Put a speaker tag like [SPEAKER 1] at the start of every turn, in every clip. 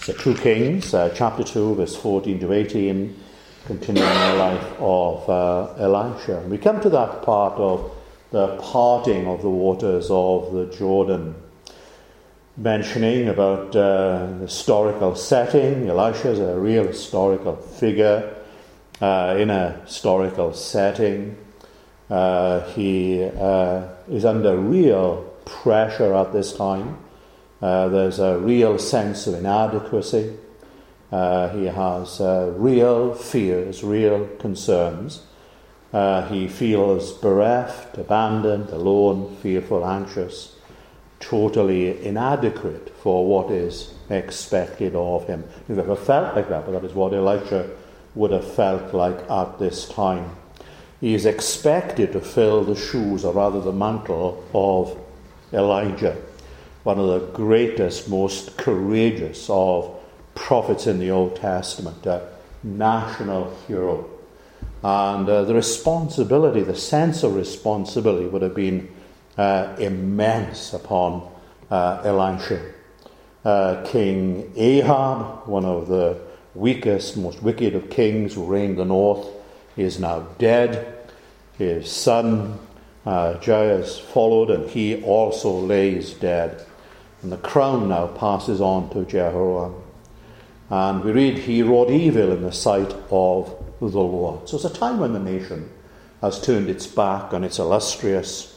[SPEAKER 1] So 2 Kings, chapter 2, verse 14 to 18, continuing the life of Elisha. And we come to that part of the parting of the waters of the Jordan, mentioning about the historical setting. Elisha is a real historical figure in a historical setting. He is under real pressure at this time. There's a real sense of inadequacy. He has real fears, real concerns. He feels bereft, abandoned, alone, fearful, anxious, totally inadequate for what is expected of him. You've ever felt like that, but that is what Elisha would have felt like at this time. He is expected to fill the shoes, or rather the mantle, of Elijah, one of the greatest, most courageous of prophets in the Old Testament, a national hero. And the responsibility, the sense of responsibility would have been immense upon Elisha. King Ahab, one of the weakest, most wicked of kings who reigned the north, is now dead. His son Jairus followed, and he also lays dead. And the crown now passes on to Jehoram. And we read, he wrought evil in the sight of the Lord. So it's a time when the nation has turned its back on its illustrious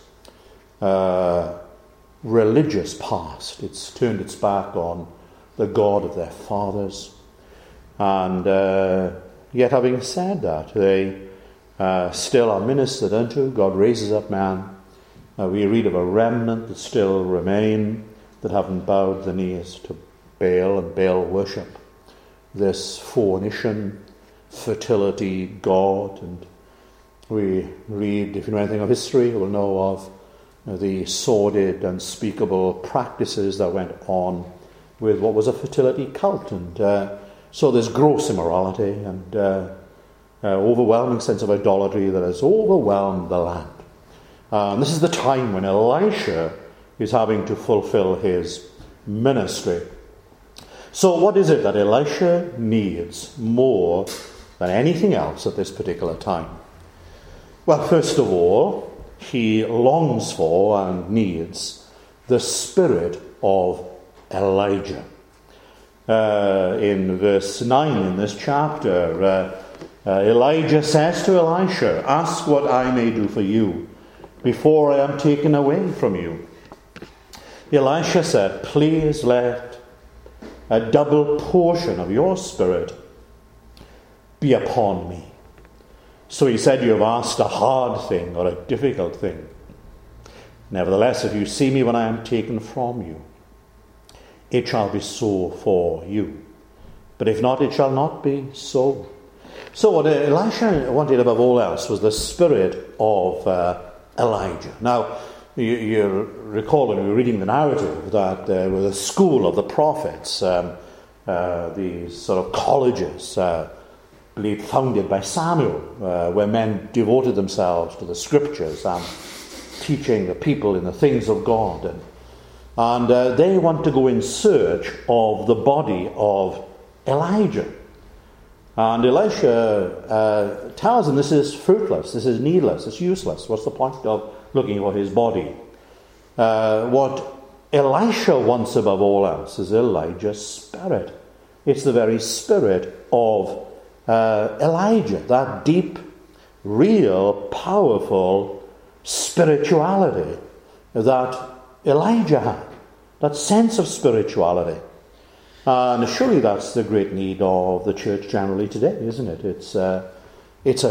[SPEAKER 1] religious past. It's turned its back on the God of their fathers. And yet, having said that, they still are ministered unto. God raises up man. We read of a remnant that still remain, that haven't bowed the knees to Baal and Baal worship, this Phoenician fertility god. And we read, if you know anything of history, you will know of the sordid, unspeakable practices that went on with what was a fertility cult. And so there's gross immorality and overwhelming sense of idolatry that has overwhelmed the land. And this is the time when Elisha is having to fulfill his ministry. So what is it that Elisha needs more than anything else at this particular time? Well, first of all, he longs for and needs the spirit of Elijah. In verse 9 in this chapter, Elijah says to Elisha, "Ask what I may do for you before I am taken away from you." Elisha said, "Please let a double portion of your spirit be upon me." So he said, "You have asked a hard thing or a difficult thing. Nevertheless, if you see me when I am taken from you, it shall be so for you. But if not, it shall not be so." So what Elisha wanted above all else was the spirit of Elijah. Now, you recall when we were reading the narrative that there was a school of the prophets, these sort of colleges, believed founded by Samuel, where men devoted themselves to the scriptures and teaching the people in the things of God. And they want to go in search of the body of Elijah. And Elisha tells them this is fruitless, this is needless, it's useless. What's the point of looking for his body? What Elisha wants above all else is Elijah's spirit. It's the very spirit of Elijah, that deep, real, powerful spirituality that Elijah had, that sense of spirituality. And surely that's the great need of the church generally today, isn't it? It's a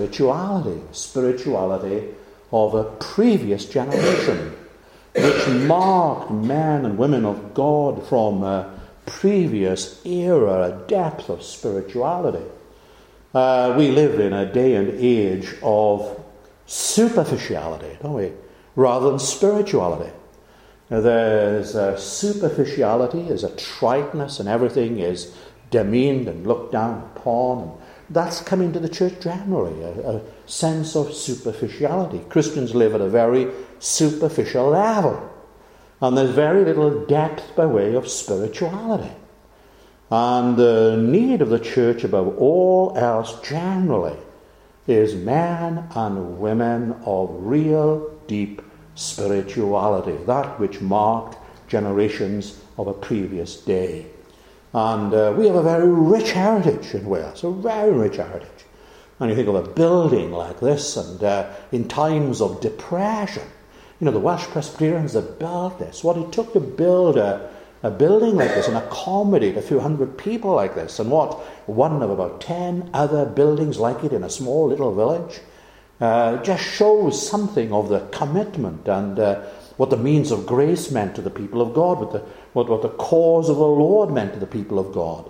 [SPEAKER 1] spirituality of a previous generation, which marked men and women of God from a previous era, a depth of spirituality. We live in a day and age of superficiality, don't we, rather than spirituality. There's a superficiality, there's a triteness, and everything is demeaned and looked down upon. And that's coming to the church generally, a sense of superficiality. Christians live at a very superficial level, and there's very little depth by way of spirituality. And the need of the church above all else generally is men and women of real deep spirituality, that which marked generations of a previous day. And we have a very rich heritage in Wales, a very rich heritage. And you think of a building like this, and in times of depression, the Welsh Presbyterians that built this, what it took to build a building like this and accommodate a few hundred people like this, and what one of about 10 other buildings like it in a small little village, just shows something of the commitment and what the means of grace meant to the people of God, what the cause of the Lord meant to the people of God.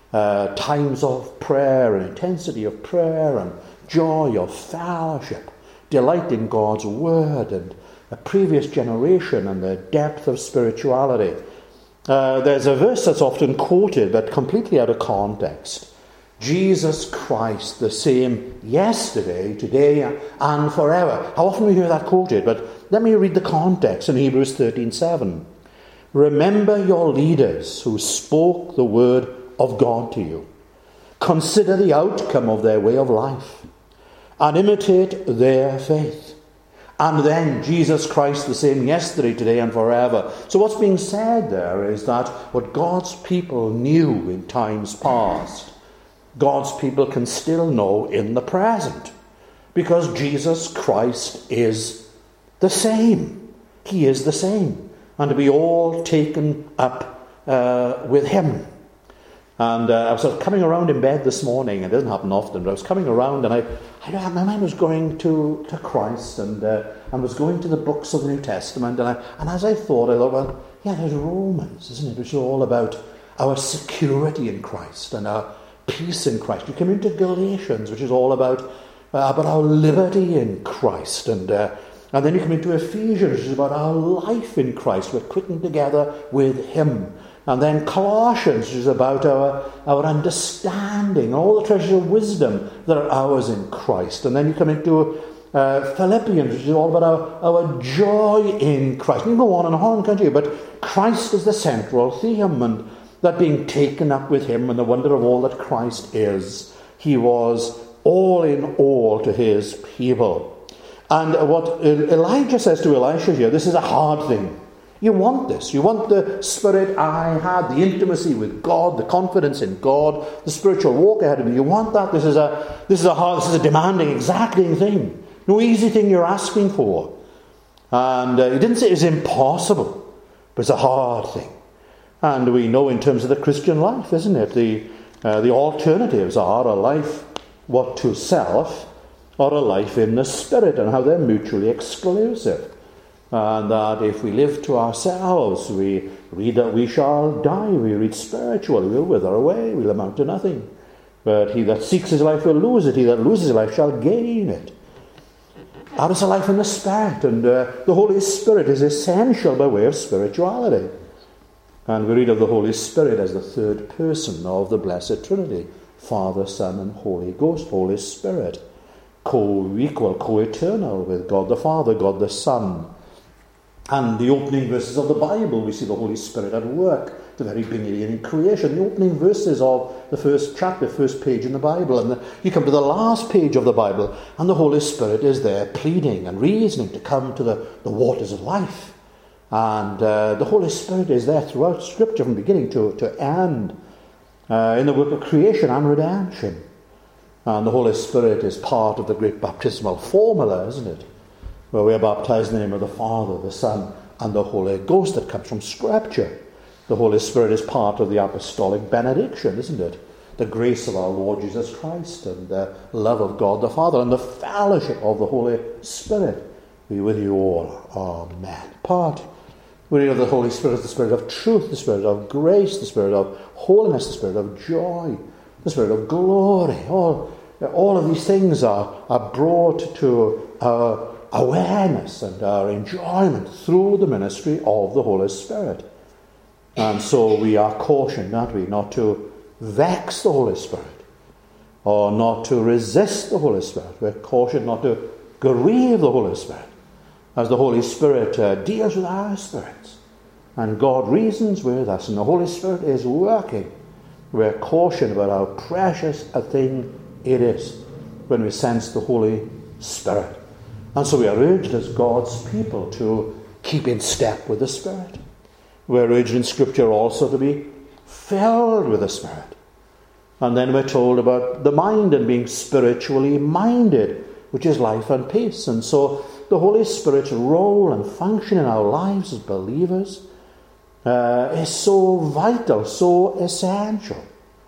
[SPEAKER 1] Times of prayer and intensity of prayer and joy of fellowship, delight in God's word and a previous generation and the depth of spirituality. There's a verse that's often quoted but completely out of context. Jesus Christ, the same yesterday, today, and forever. How often we hear that quoted? But let me read the context in Hebrews 13:7. Remember your leaders who spoke the word of God to you. Consider the outcome of their way of life and imitate their faith. And then Jesus Christ, the same yesterday, today, and forever. So what's being said there is that what God's people knew in times past, God's people can still know in the present, because Jesus Christ is the same. He is the same. And to be all taken up with him. And I was coming around in bed this morning. It doesn't happen often, but I was coming around and my mind was going to Christ and was going to the books of the New Testament. And as I thought, well, yeah, there's Romans, isn't it? Which is all about our security in Christ and our peace in Christ. You come into Galatians, which is all about our liberty in Christ. And then you come into Ephesians, which is about our life in Christ. We're quickened together with him. And then Colossians, which is about our understanding, all the treasures of wisdom that are ours in Christ. And then you come into Philippians, which is all about our joy in Christ. You can go on, can't you? But Christ is the central theme, and that being taken up with him and the wonder of all that Christ is, he was all in all to his people. And what Elijah says to Elisha here, this is a hard thing. You want this. You want the spirit I had, the intimacy with God, the confidence in God, the spiritual walk ahead of me. You want that. This is a demanding, exacting thing. No easy thing you're asking for. And he didn't say it was impossible, but it's a hard thing. And we know in terms of the Christian life, isn't it? The alternatives are a life to self or a life in the spirit, and how they're mutually exclusive. And that if we live to ourselves, we read that we shall die. We read spiritually, we'll wither away, we'll amount to nothing. But he that seeks his life will lose it. He that loses his life shall gain it. That is a life in the Spirit, and the Holy Spirit is essential by way of spirituality. And we read of the Holy Spirit as the third person of the Blessed Trinity, Father, Son, and Holy Ghost. Holy Spirit, co-equal, co-eternal with God the Father, God the Son. And the opening verses of the Bible, we see the Holy Spirit at work, the very beginning in creation. The opening verses of the first chapter, first page in the Bible. And you come to the last page of the Bible, and the Holy Spirit is there pleading and reasoning to come to the waters of life. And the Holy Spirit is there throughout Scripture from beginning to end, in the work of creation and redemption. And the Holy Spirit is part of the great baptismal formula, isn't it? Where we are baptized in the name of the Father, the Son, and the Holy Ghost that comes from Scripture. The Holy Spirit is part of the apostolic benediction, isn't it? The grace of our Lord Jesus Christ and the love of God the Father and the fellowship of the Holy Spirit be with you all. Amen. We read of the Holy Spirit as the Spirit of truth, the Spirit of grace, the Spirit of holiness, the Spirit of joy, the Spirit of glory. All of these things are brought to our awareness and our enjoyment through the ministry of the Holy Spirit. And so we are cautioned, aren't we, not to vex the Holy Spirit or not to resist the Holy Spirit. We're cautioned not to grieve the Holy Spirit, as the Holy Spirit deals with our spirits. And God reasons with us, and the Holy Spirit is working we're cautioned about how precious a thing it is when we sense the Holy Spirit. And so we are urged as God's people to keep in step with the Spirit. We're urged in Scripture also to be filled with the Spirit. And then we're told about the mind and being spiritually minded, which is life and peace. And so the Holy Spirit's role and function in our lives as believers is so vital, so essential.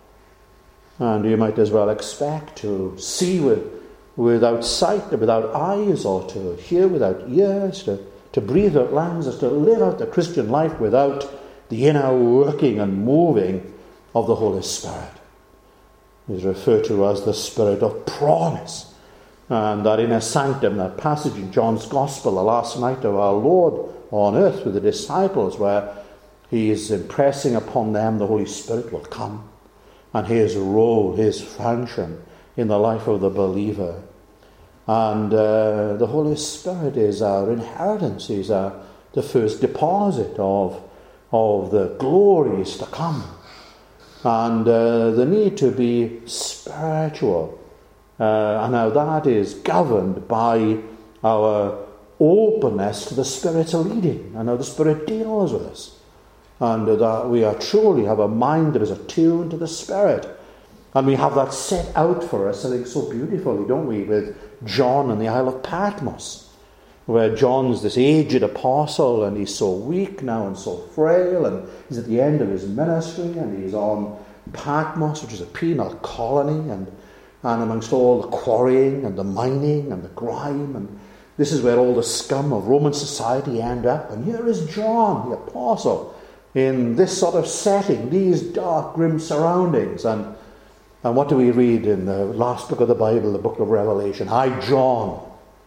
[SPEAKER 1] And you might as well expect to see without sight, without eyes, or to hear without ears, to breathe without lungs, as to live out the Christian life without the inner working and moving of the Holy Spirit. It is referred to as the Spirit of promise. And that inner sanctum, that passage in John's Gospel, the last night of our Lord on earth with the disciples, where he is impressing upon them the Holy Spirit will come, and his role, his function in the life of the believer. And the Holy Spirit is our inheritance. He's the first deposit of the glories to come. And the need to be spiritual. And how that is governed by our openness to the Spirit's leading, and how the Spirit deals with us. And that we are truly have a mind that is attuned to the Spirit. And we have that set out for us, I think, so beautifully, don't we, with John and the Isle of Patmos, where John's this aged apostle, and he's so weak now and so frail, and he's at the end of his ministry, and he's on Patmos, which is a penal colony, and amongst all the quarrying and the mining and the grime, and this is where all the scum of Roman society end up. And here is John, the apostle, in this sort of setting, these dark, grim surroundings. And what do we read in the last book of the Bible, the book of Revelation? I, John,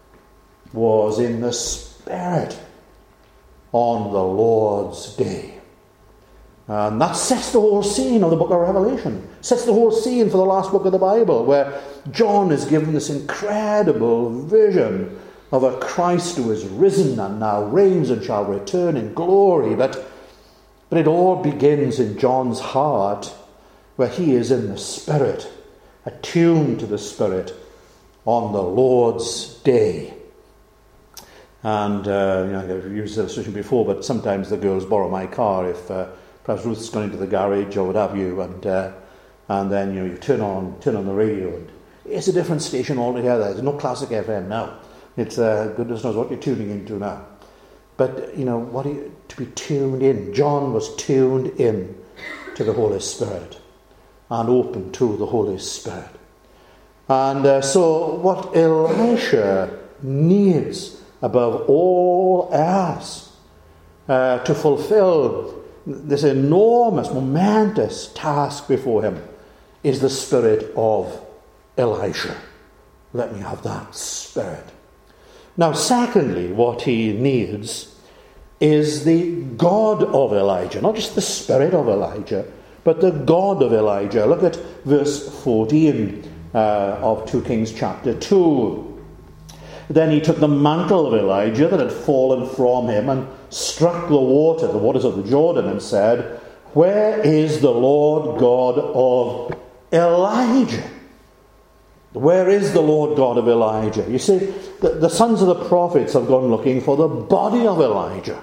[SPEAKER 1] was in the Spirit on the Lord's day. And that sets the whole scene of the book of Revelation. Sets the whole scene for the last book of the Bible, where John is given this incredible vision of a Christ who is risen and now reigns and shall return in glory. But it all begins in John's heart, where he is in the Spirit, attuned to the Spirit on the Lord's day. And I've used this illustration before, but sometimes the girls borrow my car if perhaps Ruth's gone into the garage or what have you, and then you turn on the radio, and it's a different station altogether. There's no classic FM now. It's goodness knows what you're tuning into now. But to be tuned in. John was tuned in to the Holy Spirit and open to the Holy Spirit. And so what Elisha needs above all else to fulfill this enormous, momentous task before him is the spirit of Elisha. Let me have that spirit. Now, secondly, what he needs is the God of Elijah. Not just the spirit of Elijah, but the God of Elijah. Look at verse 14 of 2 Kings chapter 2. Then he took the mantle of Elijah that had fallen from him and struck the waters of the Jordan, and said, "Where is the Lord God of Elijah?" Where is the Lord God of Elijah? You see, the sons of the prophets have gone looking for the body of Elijah.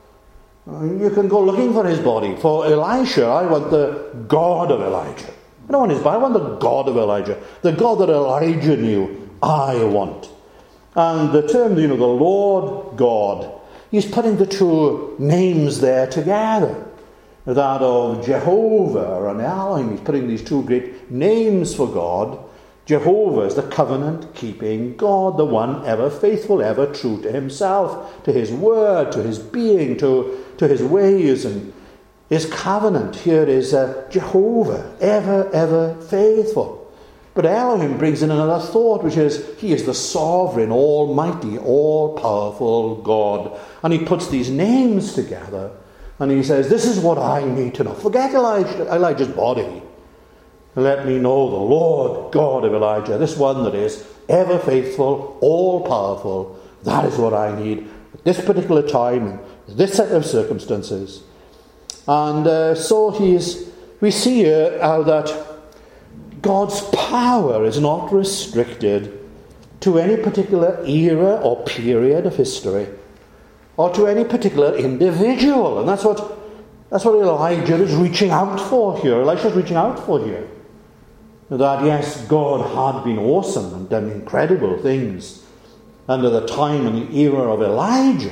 [SPEAKER 1] You can go looking for his body. For Elisha, I want the God of Elijah. I don't want his body, I want the God of Elijah. The God that Elijah knew, I want. And the term, the Lord God, he's putting the two names there together. That of Jehovah and Elohim. He's putting these two great names for God. Jehovah is the covenant-keeping God, the one ever faithful, ever true to himself, to his word, to his being, to his ways, and his covenant. Here is Jehovah, ever faithful. But Elohim brings in another thought, which is he is the sovereign, almighty, all-powerful God. And he puts these names together, and he says, this is what I need to know. Forget Elijah's body. Let me know the Lord God of Elijah, this one that is ever faithful, all-powerful. That is what I need at this particular time, in this set of circumstances. And so he's we see here how that God's power is not restricted to any particular era or period of history, or to any particular individual. And that's what Elijah is reaching out for here. Elisha is reaching out for here. That yes, God had been awesome and done incredible things under the time and the era of Elijah.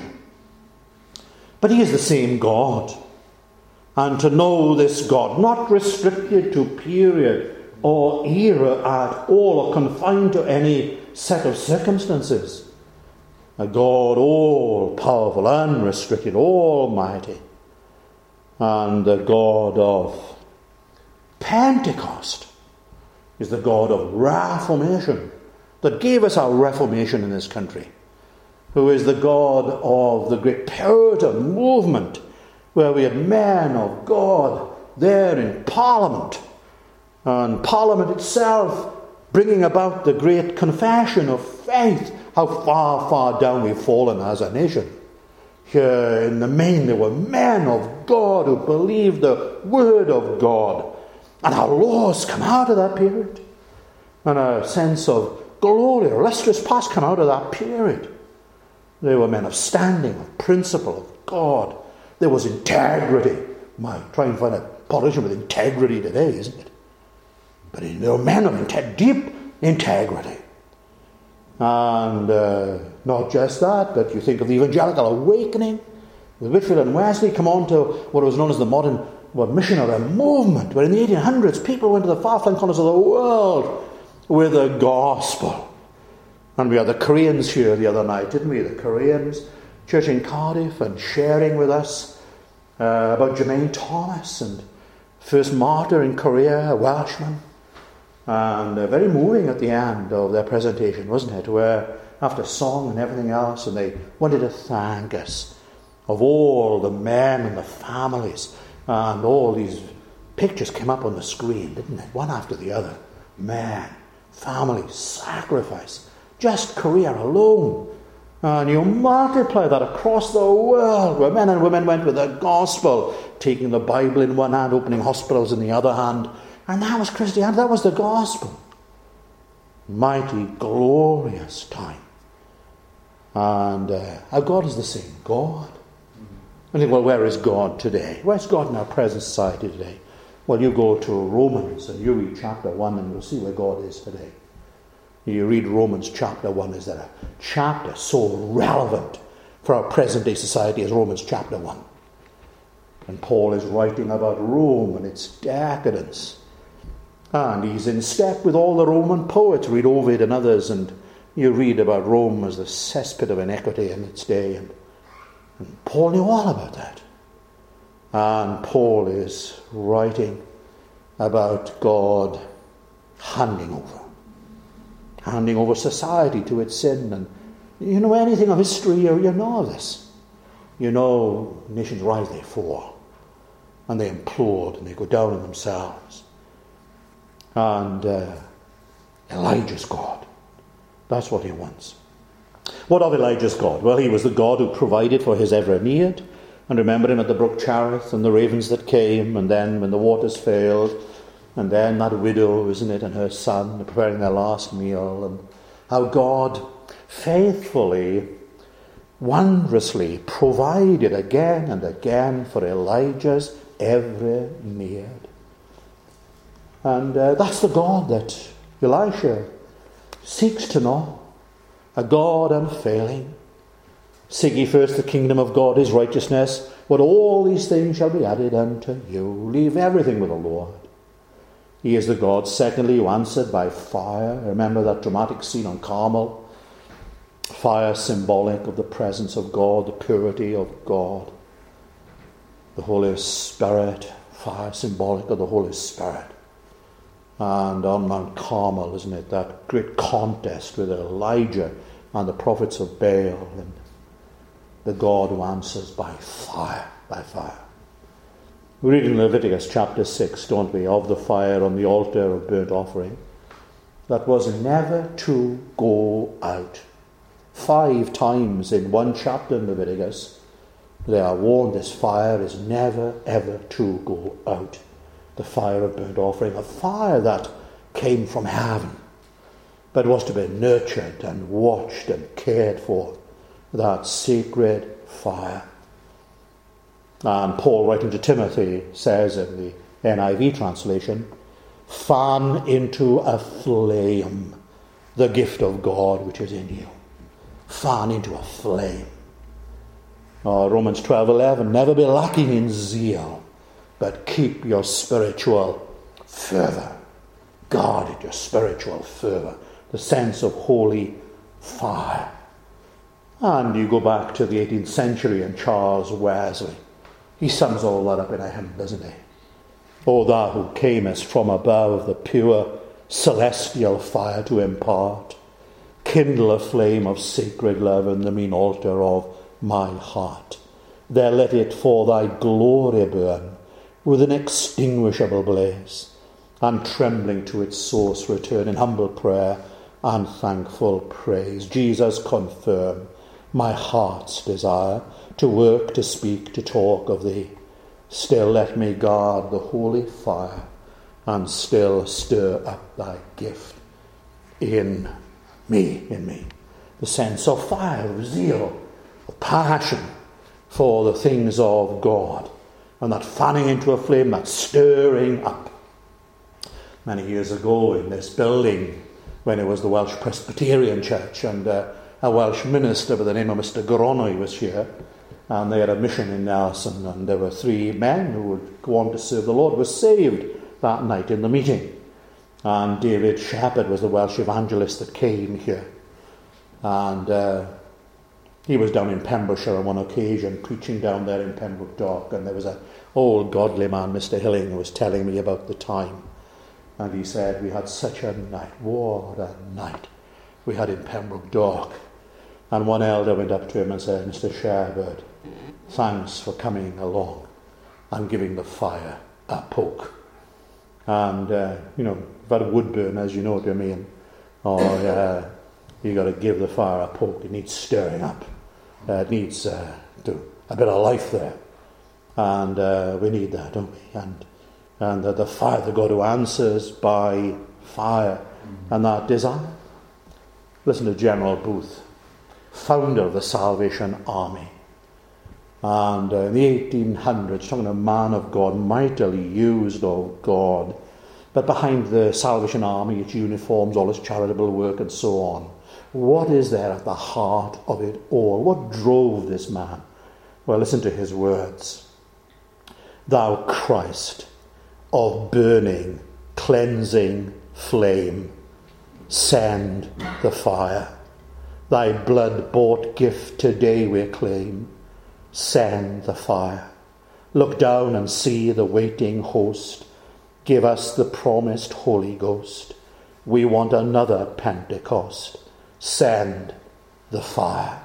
[SPEAKER 1] But he is the same God. And to know this God, not restricted to period or era at all, or confined to any set of circumstances. A God all-powerful, unrestricted, almighty. And the God of Pentecost is the God of Reformation, that gave us our Reformation in this country, who is the God of the great Puritan movement, where we had men of God there in Parliament, and Parliament itself bringing about the great confession of faith, how far, far down we've fallen as a nation. Here in the main there were men of God who believed the word of God, and our laws come out of that period, and a sense of glory, illustrious past come out of that period. They were men of standing, of principle, of God. There was integrity. Might try and find a politician with integrity today, isn't it? But there were men of deep integrity. And not just that, but you think of the evangelical awakening, with Whitefield and Wesley come on to what was known as the modern missionary movement, where in the 1800s people went to the far-flung corners of the world with the gospel. And we had the Koreans here the other night, didn't we? The Koreans, church in Cardiff, and sharing with us about Jermaine Thomas, and first martyr in Korea, a Welshman. And very moving at the end of their presentation, wasn't it? Where after song and everything else, and they wanted to thank us of all the men and the families, and all these pictures came up on the screen, didn't it? One after the other. Man, family, sacrifice. Just Korea alone. And you multiply that across the world, where men and women went with the gospel, taking the Bible in one hand, opening hospitals in the other hand. And that was Christianity, that was the gospel. Mighty, glorious time. And our God is the same God. I think, well, where is God today? Where's God in our present society today? Well, you go to Romans and you read chapter 1 and you'll see where God is today. You read Romans chapter 1, is there a chapter so relevant for our present-day society as Romans chapter 1? And Paul is writing about Rome and its decadence. And he's in step with all the Roman poets. Read Ovid and others, and you read about Rome as the cesspit of iniquity in its day. And Paul knew all about that. And Paul is writing about God handing over society to its sin. And you know anything of history, you know of this. You know nations rise, they fall, and they implode, and they go down on themselves. And Elijah's God, that's what he wants. What of Elijah's God? Well, he was the God who provided for his every need. And remember him at the brook Cherith, and the ravens that came, and then when the waters failed, and then that widow, isn't it, and her son preparing their last meal, and how God faithfully, wondrously provided again and again for Elijah's every need. And that's the God that Elisha seeks to know, a God unfailing. Seek ye first the kingdom of God, his righteousness, but all these things shall be added unto you. Leave everything with the Lord. He is the God, secondly, who answered by fire. Remember that dramatic scene on Carmel. Fire symbolic of the presence of God, the purity of God. The Holy Spirit, fire symbolic of the Holy Spirit. And on Mount Carmel, isn't it, that great contest with Elijah and the prophets of Baal, and the God who answers by fire, by fire. We read in Leviticus chapter 6, don't we, of the fire on the altar of burnt offering, that was never to go out. 5 times in one chapter in Leviticus, they are warned this fire is never, ever to go out. the fire of burnt offering, a fire that came from heaven, but was to be nurtured and watched and cared for, that sacred fire. And Paul, writing to Timothy, says in the NIV translation, fan into a flame the gift of God which is in you. Fan into a flame. Romans 12:11, never be lacking in zeal, but keep your spiritual fervour. Guard your spiritual fervour, the sense of holy fire. And you go back to the 18th century and Charles Wesley. He sums all that up in a hymn, doesn't he? O thou who camest from above, the pure celestial fire to impart, kindle a flame of sacred love in the mean altar of my heart. There let it for thy glory burn with inextinguishable blaze, and trembling to its source return in humble prayer and thankful praise. Jesus, confirm my heart's desire to work, to speak, to talk of thee. Still let me guard the holy fire, and still stir up thy gift in me. The sense of fire, of zeal, of passion for the things of God, and that fanning into a flame, that stirring up. Many years ago in this building, when it was the Welsh Presbyterian Church, and a Welsh minister by the name of Mr. Gronwy was here, and they had a mission in Nelson, and there were 3 men who would go on to serve the Lord, were saved that night in the meeting. And David Shepherd was the Welsh evangelist that came here. And he was down in Pembrokeshire on one occasion, preaching down there in Pembroke Dock, and there was an old godly man, Mr. Hilling, who was telling me about the time. And he said, we had such a night, what a night we had in Pembroke Dock. And one elder went up to him and said, Mr. Shepherd, thanks for coming along. I'm giving the fire a poke. And, you've had a wood burn, as you know what I mean. You got to give the fire a poke. It needs stirring up. It needs a bit of life there. And we need that, don't we? And the fire, the God who answers by fire, and that desire. Listen to General Booth, founder of the Salvation Army. And in the 1800s, talking a man of God, mightily used of God. But behind the Salvation Army, its uniforms, all its charitable work and so on, what is there at the heart of it all? What drove this man? Well, listen to his words. Thou Christ of burning, cleansing flame, send the fire. Thy blood-bought gift today we claim. Send the fire. Look down and see the waiting host. Give us the promised Holy Ghost. We want another Pentecost. Send the fire.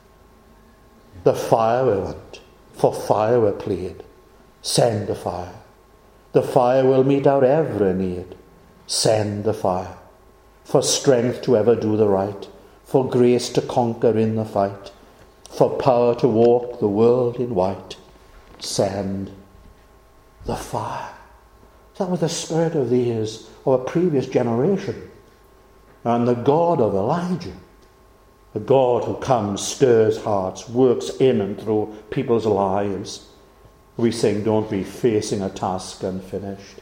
[SPEAKER 1] The fire we want. For fire we plead. Send the fire. The fire will meet our every need. Send the fire. For strength to ever do the right. For grace to conquer in the fight. For power to walk the world in white. Send the fire. That was the spirit of these of a previous generation. And the God of Elijah, the God who comes, stirs hearts, works in and through people's lives. We sing, don't be facing a task unfinished.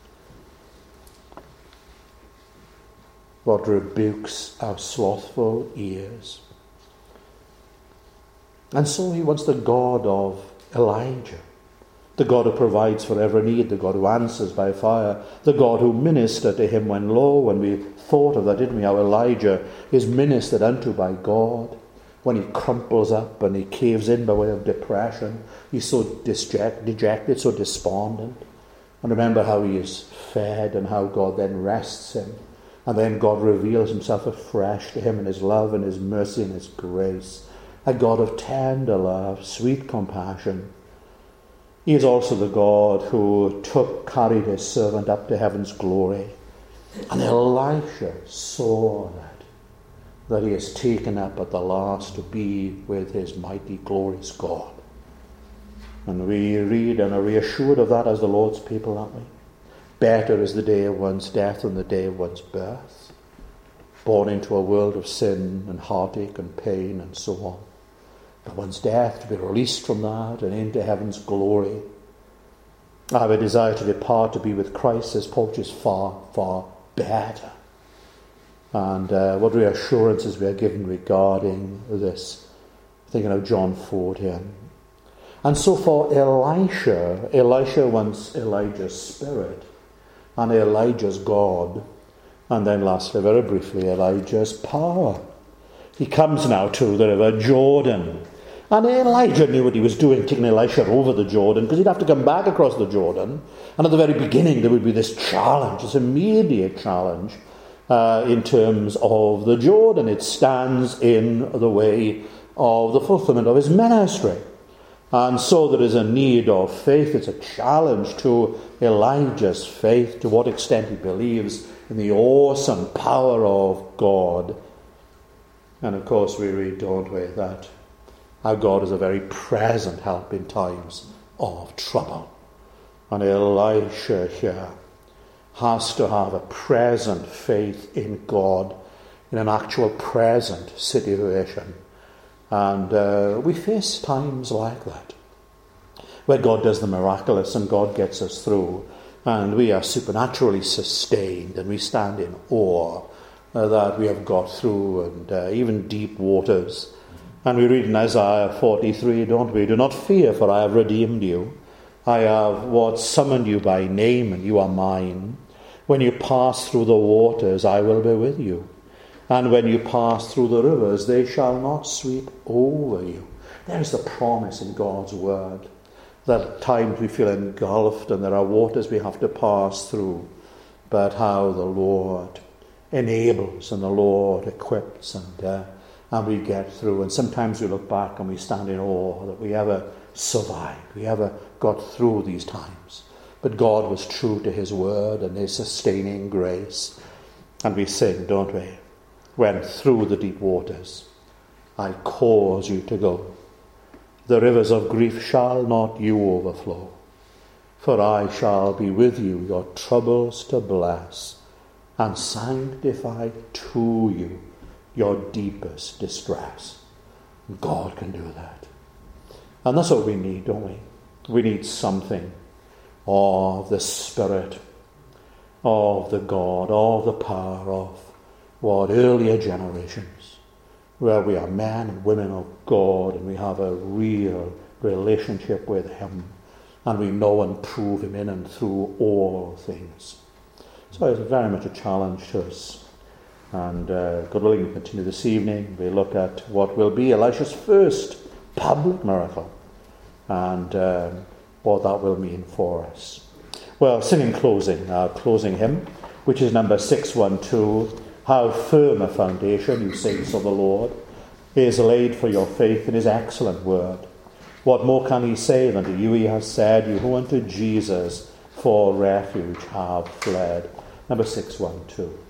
[SPEAKER 1] What rebukes our slothful ears. And so he wants the God of Elijah, the God who provides for every need, the God who answers by fire, the God who ministered to him when we thought of that, didn't we? How Elijah is ministered unto by God. When he crumples up and he caves in by way of depression, he's so dejected, so despondent. And remember how he is fed and how God then rests him. And then God reveals himself afresh to him in his love and his mercy and his grace. A God of tender love, sweet compassion. He is also the God who carried his servant up to heaven's glory. And Elisha saw that he is taken up at the last to be with his mighty, glorious God. And we read and are reassured of that as the Lord's people, aren't we? Better is the day of one's death than the day of one's birth. Born into a world of sin and heartache and pain and so on. But one's death, to be released from that and into heaven's glory. I have a desire to depart to be with Christ, says Paul, which is far, far better. And what reassurances we are given regarding this. Thinking of John 14. And so for Elisha wants Elijah's spirit, and Elijah's God, and then lastly, very briefly, Elijah's power. He comes now to the river Jordan, and Elijah knew what he was doing, taking Elisha over the Jordan, because he'd have to come back across the Jordan, and at the very beginning there would be this challenge, this immediate challenge, in terms of the Jordan. It stands in the way of the fulfillment of his ministry. And so there is a need of faith. It's a challenge to Elijah's faith, to what extent he believes in the awesome power of God. And of course we read, don't we, that our God is a very present help in times of trouble. And Elisha here has to have a present faith in God, in an actual present situation. And we face times like that, where God does the miraculous and God gets us through, and we are supernaturally sustained, and we stand in awe that we have got through, and even deep waters. And we read in Isaiah 43, don't we? Do not fear, for I have redeemed you. I have summoned you by name, and you are mine. When you pass through the waters, I will be with you. And when you pass through the rivers, they shall not sweep over you. There's the promise in God's word, that at times we feel engulfed and there are waters we have to pass through, but how the Lord enables and the Lord equips, and we get through. And sometimes we look back and we stand in awe that we ever survived, we ever got through these times. But God was true to his word and his sustaining grace. And we sing, don't we? When through the deep waters I cause you to go, the rivers of grief shall not you overflow. For I shall be with you, your troubles to bless, and sanctify to you your deepest distress. God can do that. And that's what we need, don't we? We need something of the Spirit, of the God, of the power of what earlier generations, where we are men and women of God, and we have a real relationship with him, and we know and prove him in and through all things. So it's very much a challenge to us. And God willing, we continue this evening. We look at what will be Elisha's first public miracle, and what that will mean for us. Well, singing closing, our closing hymn, which is number 612, How firm a foundation, you saints of the Lord, is laid for your faith in his excellent word. What more can he say than to you he has said, you who unto Jesus for refuge have fled. Number 612.